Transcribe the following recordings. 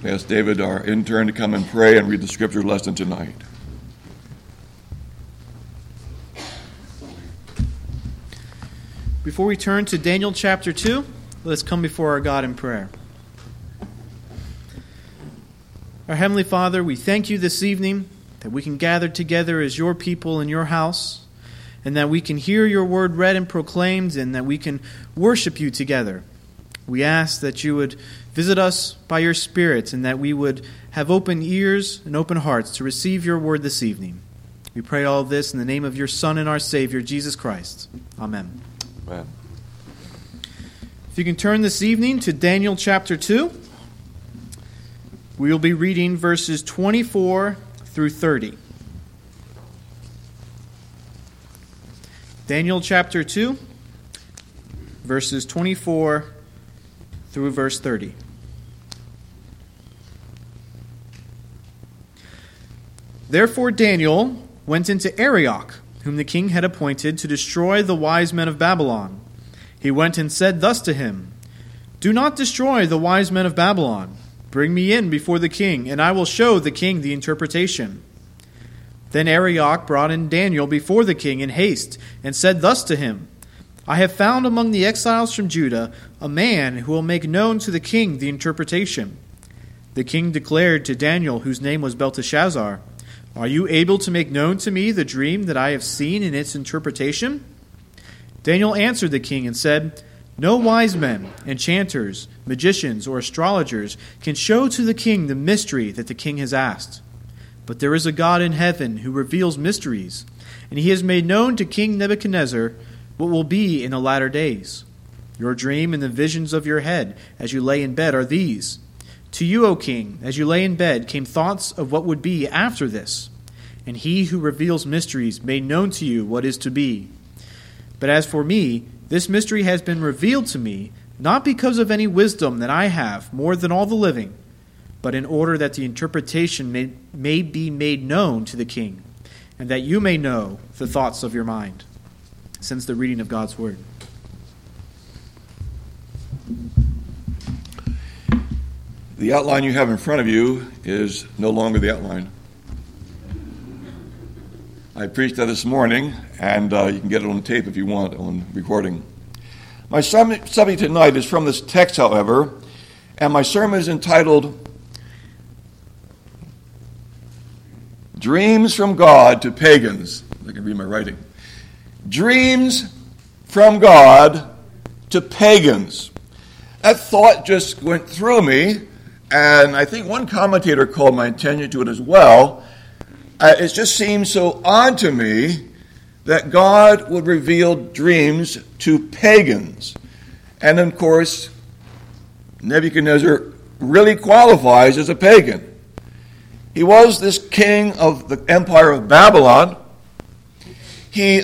I ask David, our intern, to come and pray and read the scripture lesson tonight. Before we turn to Daniel chapter 2, let's come before our God in prayer. Our Heavenly Father, we thank you this evening that we can gather together as your people in your house, and that we can hear your word read and proclaimed, and that we can worship you together. We ask that you would visit us by your Spirit, and that we would have open ears and open hearts to receive your word this evening. We pray all of this in the name of your Son and our Savior, Jesus Christ. Amen. Amen. If you can turn this evening to Daniel chapter 2, we will be reading verses 24 through 30. Daniel chapter 2, verses 24 through verse 30. Therefore Daniel went into Arioch, whom the king had appointed to destroy the wise men of Babylon. He went and said thus to him, Do not destroy the wise men of Babylon. Bring me in before the king, and I will show the king the interpretation. Then Arioch brought in Daniel before the king in haste, and said thus to him, I have found among the exiles from Judah a man who will make known to the king the interpretation. The king declared to Daniel, whose name was Belteshazzar, Are you able to make known to me the dream that I have seen in its interpretation? Daniel answered the king and said, No wise men, enchanters, magicians, or astrologers can show to the king the mystery that the king has asked. But there is a God in heaven who reveals mysteries, and he has made known to King Nebuchadnezzar what will be in the latter days. Your dream and the visions of your head as you lay in bed are these. To you, O king, as you lay in bed, came thoughts of what would be after this. And he who reveals mysteries made known to you what is to be. But as for me, this mystery has been revealed to me, not because of any wisdom that I have more than all the living, but in order that the interpretation may be made known to the king, and that you may know the thoughts of your mind. Since the reading of God's word. The outline you have in front of you is no longer the outline. I preached that this morning, and you can get it on tape if you want, on recording. My subject tonight is from this text, however, and my sermon is entitled, Dreams from God to Pagans. I can read my writing. Dreams from God to pagans. That thought just went through me, and I think one commentator called my attention to it as well. It just seems so odd to me that God would reveal dreams to pagans. And of course, Nebuchadnezzar really qualifies as a pagan. He was this king of the empire of Babylon. He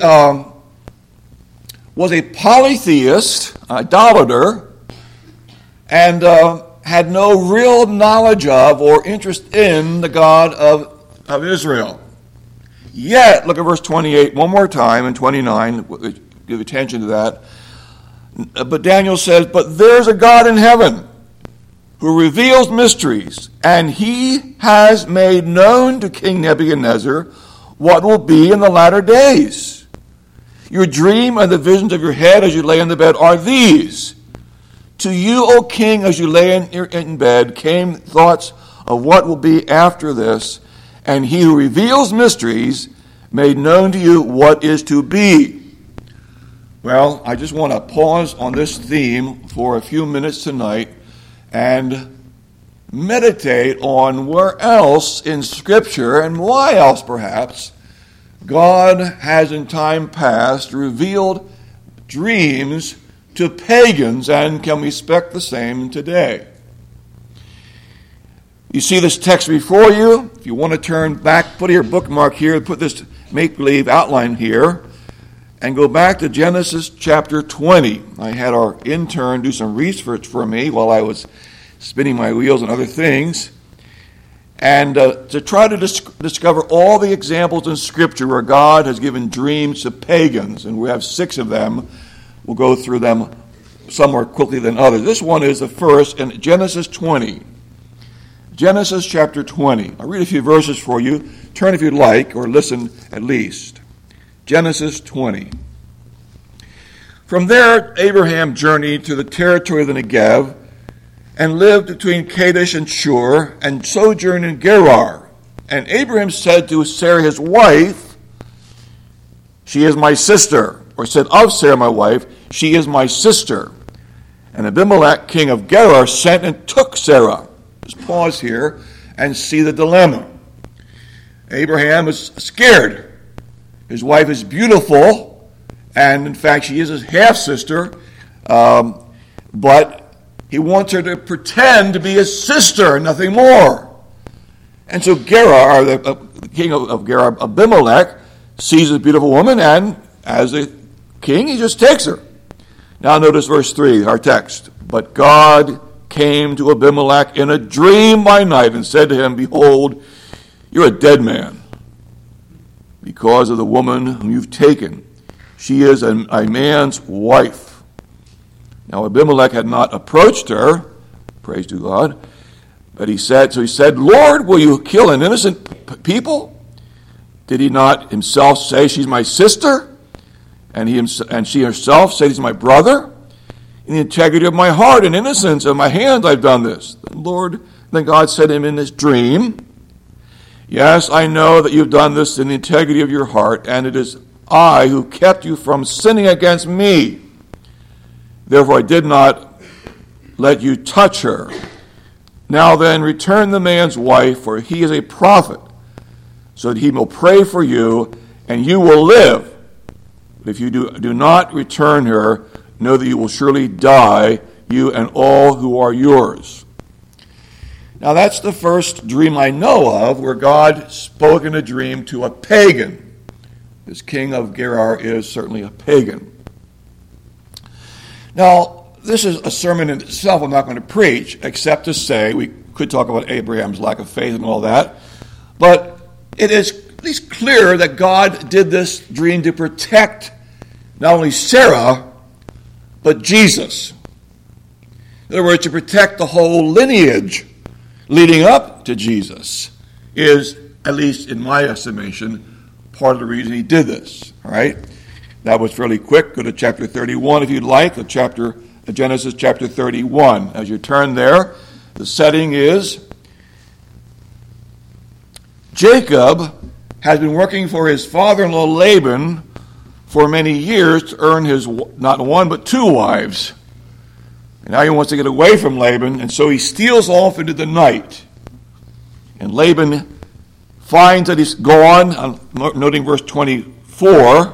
was a polytheist, idolater, and had no real knowledge of or interest in the God of Israel. Yet, look at verse 28 one more time and 29, give attention to that. But Daniel says, But there's a God in heaven who reveals mysteries, and he has made known to King Nebuchadnezzar what will be in the latter days. Your dream and the visions of your head as you lay in the bed are these. To you, O king, as you lay in bed, came thoughts of what will be after this, and he who reveals mysteries made known to you what is to be. Well, I just want to pause on this theme for a few minutes tonight and meditate on where else in Scripture, and why else perhaps, God has in time past revealed dreams to pagans, and can we expect the same today? You see this text before you. If you want to turn back, put your bookmark here, put this make-believe outline here, and go back to Genesis chapter 20. I had our intern do some research for me while I was spinning my wheels and other things, and to try to discover all the examples in Scripture where God has given dreams to pagans, and we have 6 of them. We'll go through them some more quickly than others. This one is the first in Genesis 20. Genesis chapter 20. I'll read a few verses for you. Turn if you'd like, or listen at least. Genesis 20. From there, Abraham journeyed to the territory of the Negev and lived between Kadesh and Shur and sojourned in Gerar. And Abraham said to Sarah his wife, "She is my sister," or said of Sarah my wife, "She is my sister." And Abimelech, king of Gerar, sent and took Sarah. Just pause here and see the dilemma. Abraham is scared. His wife is beautiful, and in fact she is his half-sister, but he wants her to pretend to be his sister, nothing more. And so Gerar, the king of Gerar, Abimelech, sees this beautiful woman, and as a king, he just takes her. Now notice verse 3, our text. But God came to Abimelech in a dream by night and said to him, "Behold, you're a dead man because of the woman whom you've taken. She is a man's wife." Now Abimelech had not approached her, praise to God, but he said, "Lord, will you kill an innocent people? Did he not himself say, 'She's my sister'? And she herself said, 'He's my brother'? In the integrity of my heart and innocence of my hands I've done this." Then God said to him in this dream, "Yes, I know that you've done this in the integrity of your heart, and it is I who kept you from sinning against me. Therefore I did not let you touch her. Now then, return the man's wife, for he is a prophet, so that he will pray for you, and you will live. But if you do not return her, know that you will surely die, you and all who are yours." Now that's the first dream I know of where God spoke in a dream to a pagan. This king of Gerar is certainly a pagan. Now, this is a sermon in itself I'm not going to preach, except to say, we could talk about Abraham's lack of faith and all that, but it is at least clear that God did this dream to protect not only Sarah, but Jesus. In other words, to protect the whole lineage leading up to Jesus is, at least in my estimation, part of the reason he did this. All right? That was fairly quick. Go to chapter 31 if you'd like, Genesis chapter 31. As you turn there, the setting is Jacob has been working for his father-in-law Laban for many years to earn his not one but two wives. And now he wants to get away from Laban, and so he steals off into the night. And Laban finds that he's gone, noting verse 24.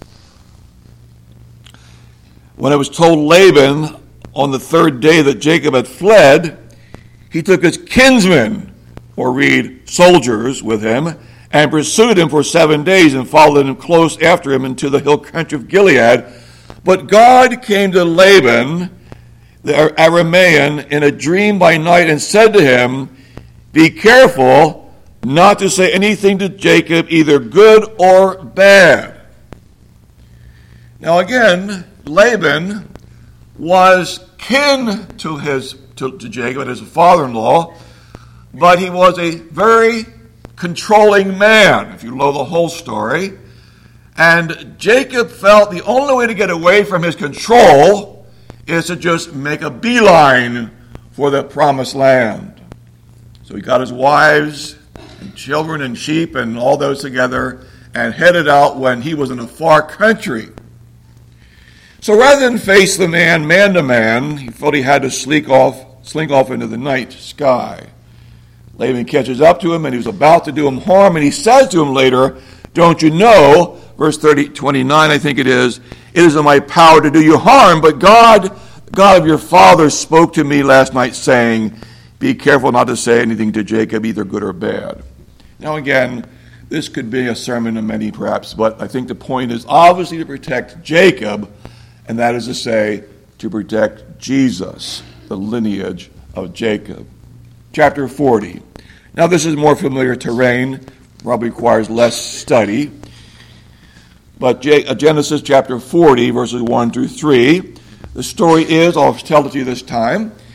When it was told Laban on the third day that Jacob had fled, he took his kinsmen, or read soldiers, with him, and pursued him for 7 days and followed him close after him into the hill country of Gilead. But God came to Laban, the Aramean, in a dream by night and said to him, "Be careful not to say anything to Jacob, either good or bad." Now again, Laban was kin to Jacob, his father-in-law, but he was a very controlling man, if you know the whole story. And Jacob felt the only way to get away from his control is to just make a beeline for the promised land. So he got his wives and children and sheep and all those together and headed out when he was in a far country. So rather than face the man to man, he felt he had to slink off into the night sky. Laban catches up to him, and he was about to do him harm, and he says to him later, "Don't you know," verse 29, I think it is in my power to do you harm, but God of your father spoke to me last night, saying, be careful not to say anything to Jacob, either good or bad. Now again, this could be a sermon of many perhaps, but I think the point is obviously to protect Jacob, and that is to say, to protect Jesus, the lineage of Jacob. Chapter 40. Now this is more familiar terrain, probably requires less study. But Genesis chapter 40, verses 1 through 3. The story is, I'll tell it to you this time,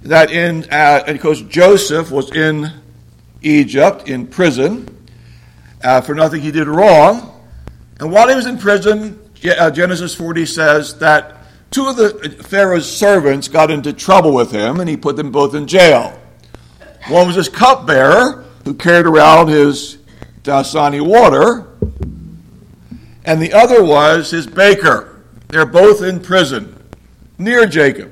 that and of course Joseph was in Egypt, in prison, for nothing he did wrong. And while he was in prison, Genesis 40 says that two of the Pharaoh's servants got into trouble with him, and he put them both in jail. One was his cupbearer, who carried around his Dasani water, and the other was his baker. They're both in prison, near Joseph.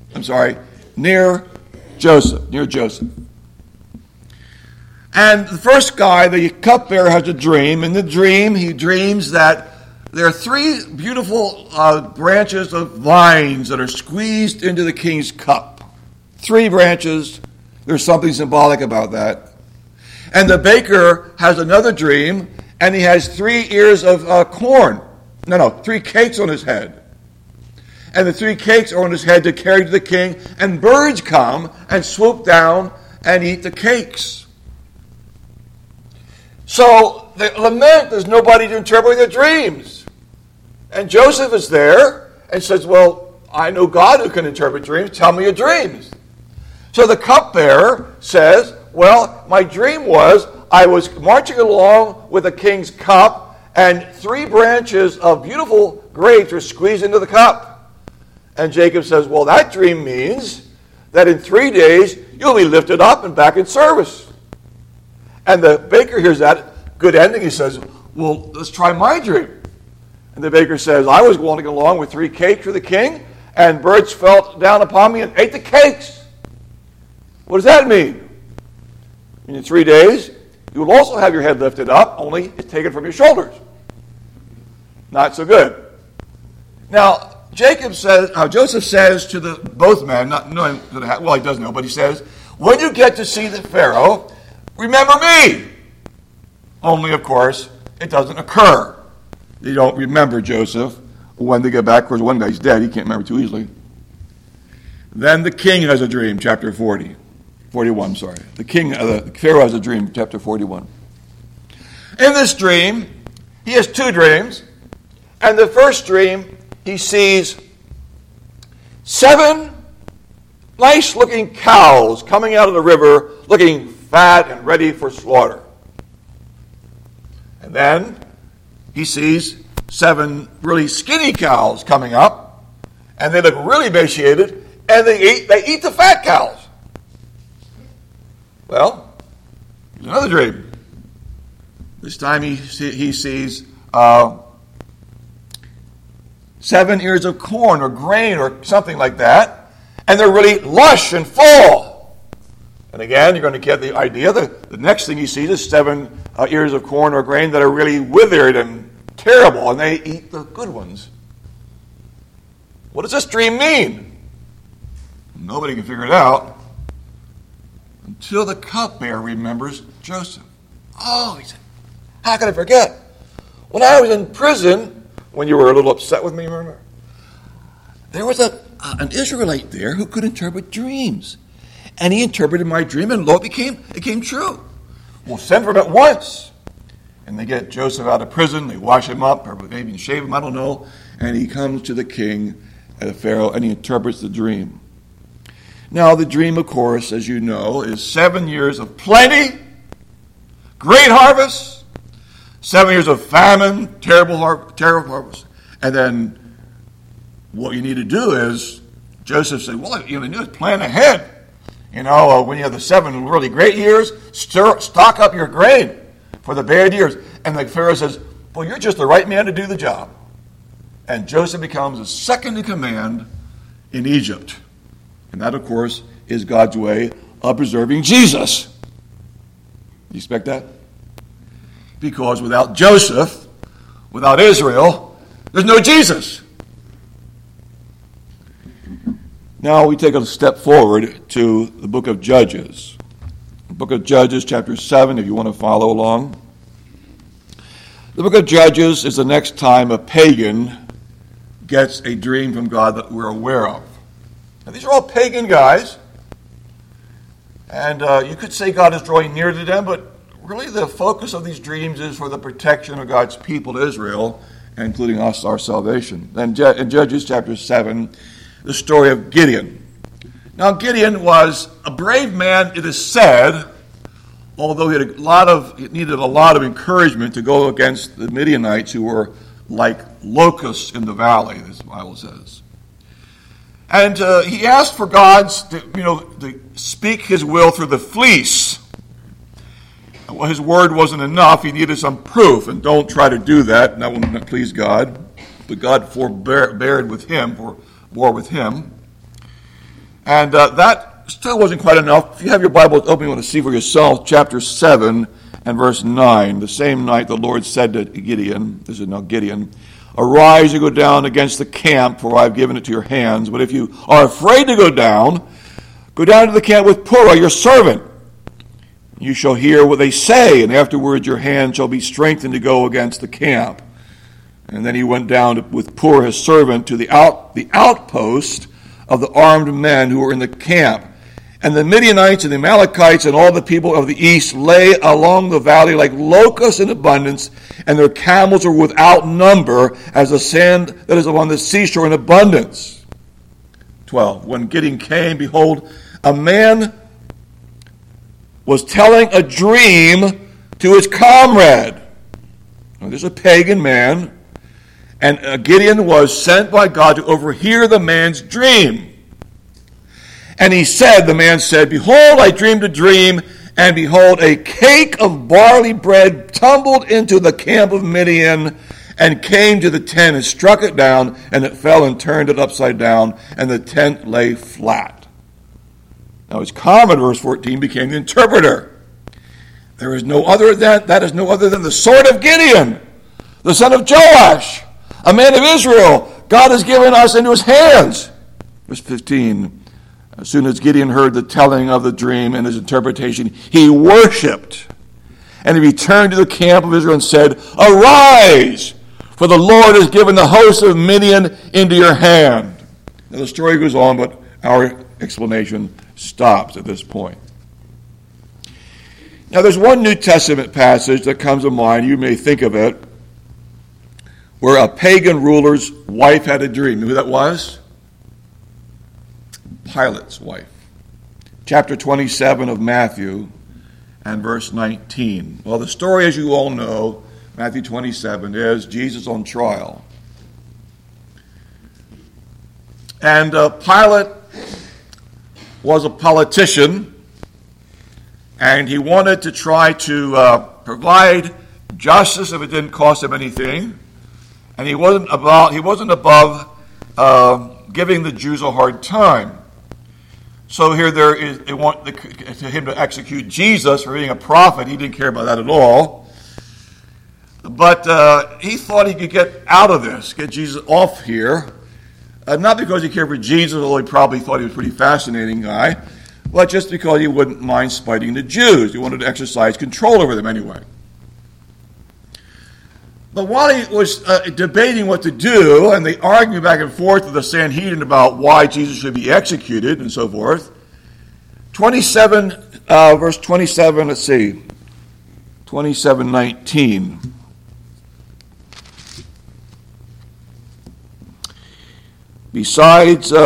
And the first guy, the cupbearer, has a dream. In the dream, he dreams that there are three beautiful branches of vines that are squeezed into the king's cup. 3 branches. There's something symbolic about that. And the baker has another dream, and he has 3 ears of corn. 3 cakes on his head. And the 3 cakes are on his head to carry to the king, and birds come and swoop down and eat the cakes. So they lament there's nobody to interpret their dreams. And Joseph is there and says, well, I know God who can interpret dreams. Tell me your dreams. So the cupbearer says, well, my dream was I was marching along with the king's cup, and 3 branches of beautiful grapes were squeezed into the cup. And Jacob says, well, that dream means that in 3 days you'll be lifted up and back in service. And the baker hears that good ending. He says, well, let's try my dream. And the baker says, I was walking along with 3 cakes for the king, and birds fell down upon me and ate the cakes. What does that mean? In 3 days, you will also have your head lifted up, only it's taken from your shoulders. Not so good. Now, Joseph says to the both men, not knowing, well, he does know, but he says, when you get to see the Pharaoh, remember me. Only, of course, it doesn't occur. They don't remember Joseph when they get back. Of course, one guy's dead. He can't remember too easily. Then the king has a dream, chapter 41. The Pharaoh has a dream, chapter 41. In this dream, he has 2 dreams. And the first dream, he sees 7 nice-looking cows coming out of the river, looking fat and ready for slaughter. And then he sees 7 really skinny cows coming up, and they look really emaciated, and they eat the fat cows. Well, there's another dream. This time he sees 7 ears of corn or grain or something like that, and they're really lush and full. And again, you're going to get the idea. The next thing he sees is 7 ears of corn or grain that are really withered and terrible, and they eat the good ones. What does this dream mean? Nobody can figure it out until the cupbearer remembers Joseph. Oh, he said, how could I forget? When I was in prison, when you were a little upset with me, remember? There was an Israelite there who could interpret dreams. And he interpreted my dream, and lo, it came true. We'll send for him at once. And they get Joseph out of prison, they wash him up, or maybe even shave him, I don't know. And he comes to the king, the Pharaoh, and he interprets the dream. Now, the dream, of course, as you know, is 7 years of plenty, great harvest, 7 years of famine, terrible harvest. And then what you need to do is, Joseph said, well, you need to plan ahead. When you have the 7 really great years, stock up your grain for the bad years. And the Pharaoh says, well, you're just the right man to do the job. And Joseph becomes the second in command in Egypt. And that, of course, is God's way of preserving Jesus. You expect that? Because without Joseph, without Israel, there's no Jesus. Now we take a step forward to the book of Judges. The book of Judges, chapter 7, if you want to follow along. The book of Judges is the next time a pagan gets a dream from God that we're aware of. Now, these are all pagan guys. And you could say God is drawing near to them, but really the focus of these dreams is for the protection of God's people, Israel, including us, our salvation. Then in Judges chapter 7, the story of Gideon. Now Gideon was a brave man, it is said, although he needed a lot of encouragement to go against the Midianites, who were like locusts in the valley, as the Bible says. And he asked for God to speak his will through the fleece. Well, his word wasn't enough. He needed some proof, and don't try to do that. And that wouldn't please God. But God bore with him. And that still wasn't quite enough. If you have your Bible open, you want to see for yourself, chapter 7 and verse 9. The same night the Lord said to Gideon, this is now Gideon, "Arise and go down against the camp, for I have given it to your hands. But if you are afraid to go down to the camp with Purah, your servant. You shall hear what they say, and afterwards your hand shall be strengthened to go against the camp." And then he went down with Purah, his servant, to the outpost of the armed men who were in the camp. And the Midianites and the Amalekites and all the people of the east lay along the valley like locusts in abundance, and their camels were without number, as the sand that is upon the seashore in abundance. 12. When Gideon came, behold, a man was telling a dream to his comrade. Now, this is a pagan man, and Gideon was sent by God to overhear the man's dream. And the man said, "Behold, I dreamed a dream, and behold, a cake of barley bread tumbled into the camp of Midian, and came to the tent and struck it down, and it fell and turned it upside down, and the tent lay flat." Now his comrade, verse 14, became the interpreter. That is no other than the sword of Gideon, the son of Joash, a man of Israel. God has given us into his hands. Verse 15, as soon as Gideon heard the telling of the dream and his interpretation, he worshipped. And he returned to the camp of Israel and said, "Arise, for the Lord has given the host of Midian into your hand." Now the story goes on, but our explanation stops at this point. Now there's one New Testament passage that comes to mind, you may think of it, where a pagan ruler's wife had a dream. You know who that was? Pilate's wife. Chapter 27 of Matthew and verse 19. Well, the story, as you all know, Matthew 27, is Jesus on trial. And Pilate was a politician, and he wanted to try to provide justice if it didn't cost him anything. And he wasn't above giving the Jews a hard time. So here they want him to execute Jesus for being a prophet. He didn't care about that at all. But he thought he could get out of this, get Jesus off here. Not because he cared for Jesus, although he probably thought he was a pretty fascinating guy, but just because he wouldn't mind spiting the Jews. He wanted to exercise control over them anyway. But while he was debating what to do, and they argued back and forth with the Sanhedrin about why Jesus should be executed and so forth, verse 27, let's see, 27:19. Besides,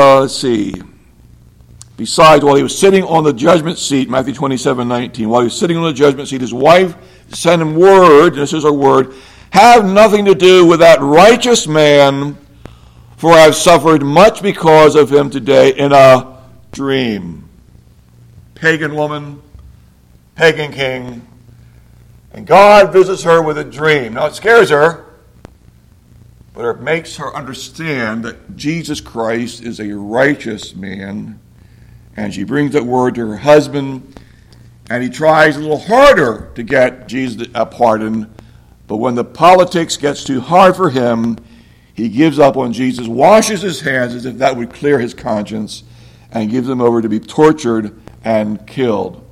while he was sitting on the judgment seat, Matthew 27:19, while he was sitting on the judgment seat, his wife sent him word, and this is her word, "Have nothing to do with that righteous man, for I have suffered much because of him today in a dream." Pagan woman, pagan king, and God visits her with a dream. Now it scares her, but it makes her understand that Jesus Christ is a righteous man, and she brings that word to her husband, and he tries a little harder to get Jesus a pardon, but when the politics gets too hard for him, he gives up on Jesus, washes his hands as if that would clear his conscience, and gives him over to be tortured and killed.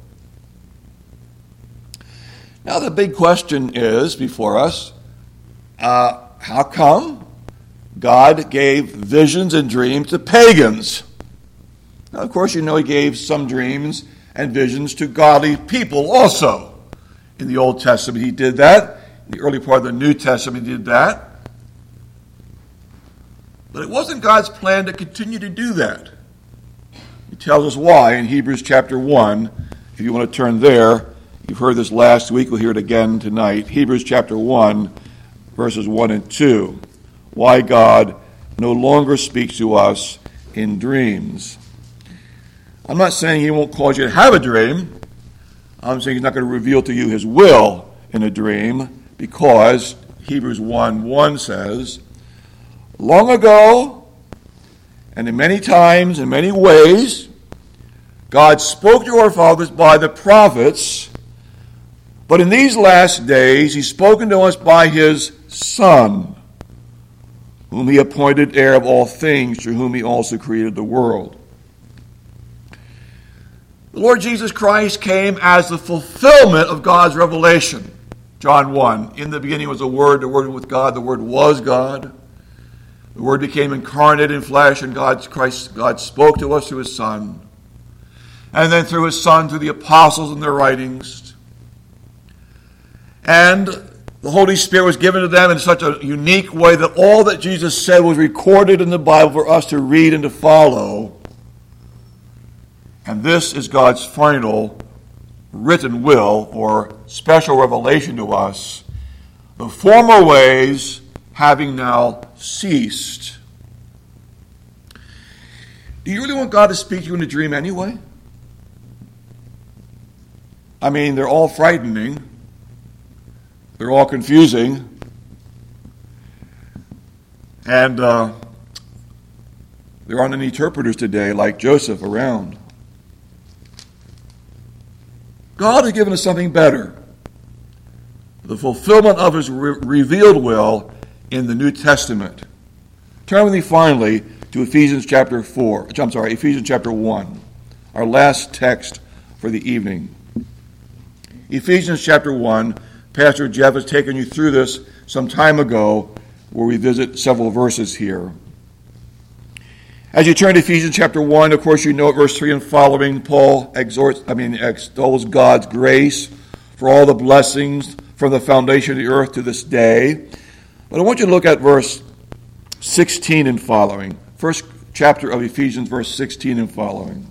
Now the big question is before us, how come God gave visions and dreams to pagans? Now, of course, you know he gave some dreams and visions to godly people also. In the Old Testament he did that. In the early part of the New Testament he did that. But it wasn't God's plan to continue to do that. tells us why in Hebrews chapter 1. If you want to turn there, you've heard this last week, we'll hear it again tonight. Hebrews chapter 1, verses 1 and 2. Why God no longer speaks to us in dreams. I'm not saying he won't cause you to have a dream. I'm saying he's not going to reveal to you his will in a dream, because Hebrews 1:1 says, long ago, and in many times, in many ways, God spoke to our fathers by the prophets, but in these last days he's spoken to us by his Son, whom he appointed heir of all things, through whom he also created the world. The Lord Jesus Christ came as the fulfillment of God's revelation. John 1, in the beginning was the Word was with God, the Word was God. The Word became incarnate in flesh, and God spoke to us through his Son. And then through his Son, through the apostles and their writings. And the Holy Spirit was given to them in such a unique way that all that Jesus said was recorded in the Bible for us to read and to follow. And this is God's final written will or special revelation to us, the former ways having now ceased. Do you really want God to speak to you in a dream anyway? I mean, they're all frightening. They're all confusing. And there aren't any interpreters today like Joseph around. God has given us something better. The fulfillment of his revealed will in the New Testament. Turn with me finally to Ephesians chapter 1, our last text for the evening. Ephesians chapter 1, Pastor Jeff has taken you through this some time ago, where we visit several verses here. As you turn to Ephesians chapter 1, of course you know at verse 3 and following, Paul extols God's grace for all the blessings from the foundation of the earth to this day. But I want you to look at verse 16 and following. First chapter of Ephesians, verse 16 and following.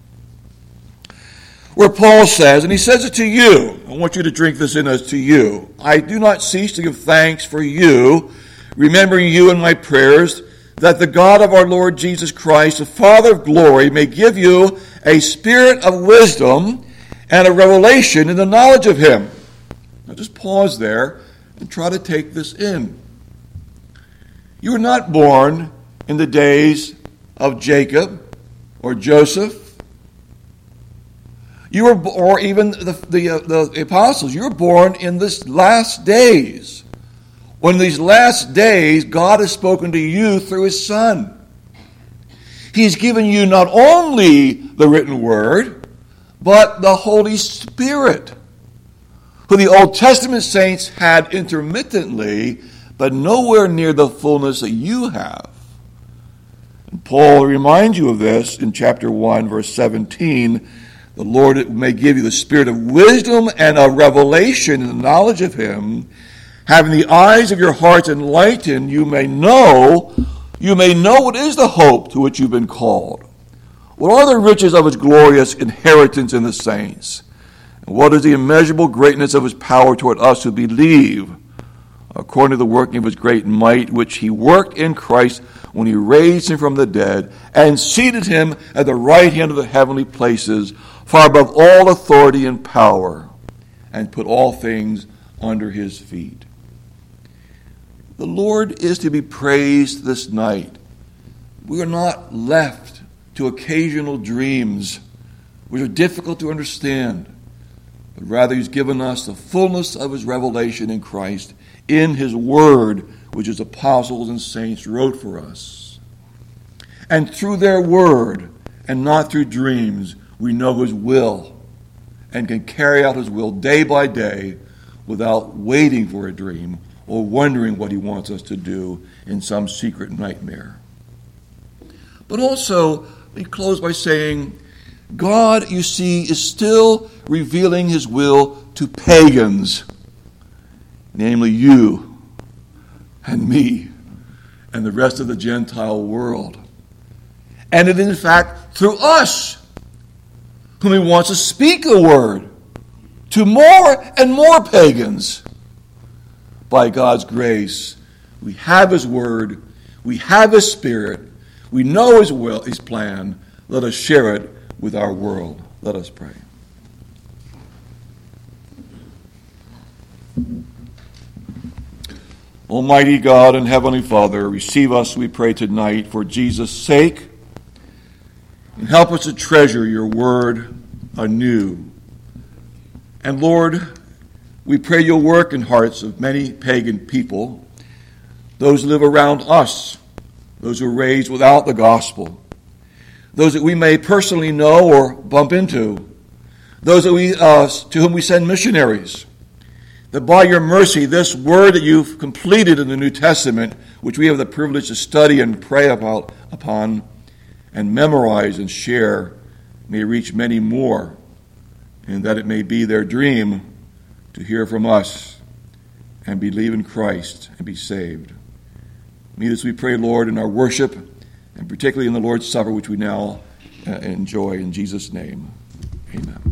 Where Paul says, and he says it to you, I want you to drink this in as to you, I do not cease to give thanks for you, remembering you in my prayers, that the God of our Lord Jesus Christ, the Father of glory, may give you a spirit of wisdom and a revelation in the knowledge of him. Now just pause there and try to take this in. You were not born in the days of Jacob or Joseph. You were, or even the apostles. You were born in this last days. When in these last days, God has spoken to you through his Son. He's given you not only the written word, but the Holy Spirit, who the Old Testament saints had intermittently, but nowhere near the fullness that you have. And Paul reminds you of this in chapter 1, verse 17. The Lord may give you the spirit of wisdom and of revelation in the knowledge of him, having the eyes of your hearts enlightened, you may know what is the hope to which you've been called. What are the riches of his glorious inheritance in the saints? And what is the immeasurable greatness of his power toward us who believe, according to the working of his great might, which he worked in Christ when he raised him from the dead and seated him at the right hand of the heavenly places, far above all authority and power, and put all things under his feet. The Lord is to be praised this night. We are not left to occasional dreams which are difficult to understand, but rather he's given us the fullness of his revelation in Christ in his word, which his apostles and saints wrote for us. And through their word, and not through dreams, we know his will and can carry out his will day by day without waiting for a dream or wondering what he wants us to do in some secret nightmare. But also, we close by saying, God, you see, is still revealing his will to pagans, namely you and me and the rest of the Gentile world. And it, in fact, through us, whom he wants to speak the word to more and more pagans. By God's grace, we have his word, we have his spirit, we know his will, his plan. Let us share it with our world. Let us pray. Almighty God and Heavenly Father, receive us, we pray tonight, for Jesus' sake, and help us to treasure your word anew. And Lord, we pray you'll work in hearts of many pagan people, those who live around us, those who are raised without the gospel, those that we may personally know or bump into, those that to whom we send missionaries, that by your mercy, this word that you've completed in the New Testament, which we have the privilege to study and pray upon and memorize and share, may reach many more, and that it may be their dream to hear from us and believe in Christ and be saved. Meet us, we pray, Lord, in our worship, and particularly in the Lord's Supper, which we now enjoy. In Jesus' name, amen.